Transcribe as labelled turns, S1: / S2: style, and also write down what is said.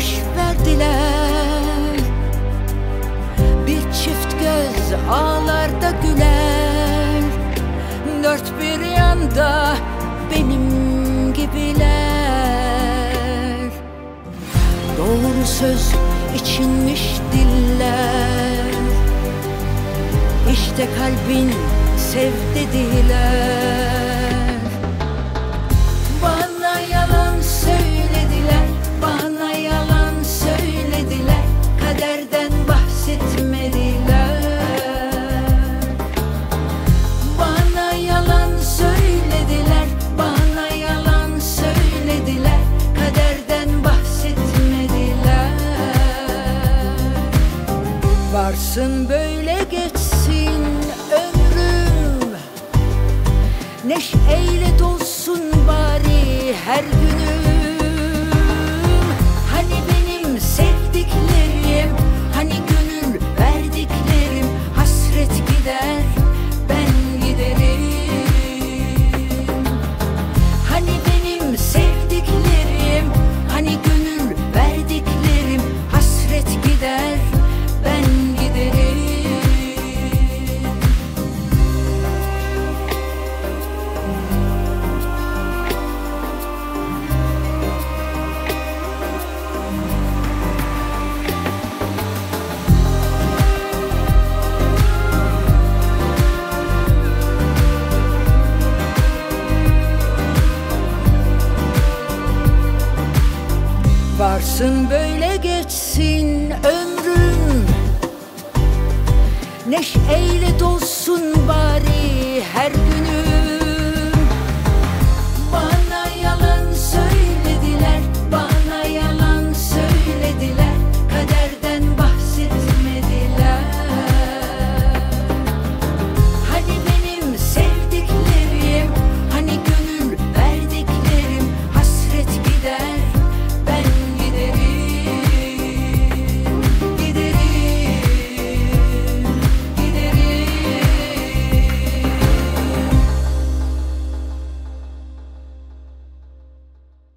S1: baş verdiler. Bir çift göz ağlarda güler, dört bir yanda benim gibiler. Doğru söz içinmiş diller, İşte kalbin sev dediler. Bana yalan söylediler, bana yalan söylediler, kaderden bahsetmediler. Bana yalan söylediler, bana yalan söylediler, kaderden bahsetmediler. Varsın böyle geçsin ömrüm, neşeyle dolsun bari her günüm. Hani benim sevdiklerim, hani gönül verdiklerim, hasret gider ben giderim. Hani benim sevdiklerim, hani gönül verdiklerim, hasret gider ben giderim. Varsın böyle geçsin ömrüm, neşeyle dolsun bari her günüm.